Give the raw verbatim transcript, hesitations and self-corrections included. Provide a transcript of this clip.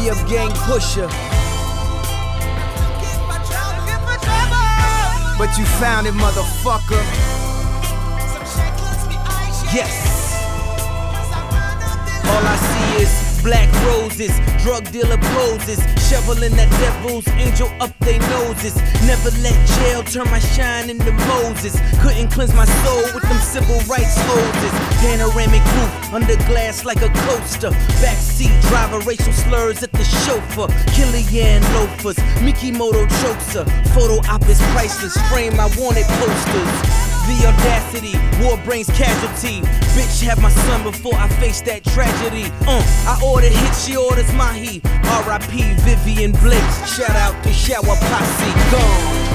B F gang pusher. But you found it, motherfucker. Yes. All I see is black roses, drug dealer poses, shoveling that devil's angel up they noses. Never let jail turn my shine into Moses. Couldn't cleanse my soul with them civil rights hoses. Panoramic roof, under glass like a coaster. Backseat driver, racial slurs at the chauffeur. Killian loafers, Mikimoto chokes her. Photo op is priceless, frame I wanted posters. The audacity, war brings casualty. Bitch, have my son before I face that tragedy. Uh, I ordered hit, she orders mahi. R I P Vivian Blake. Shout out to Shower Posse. Gone.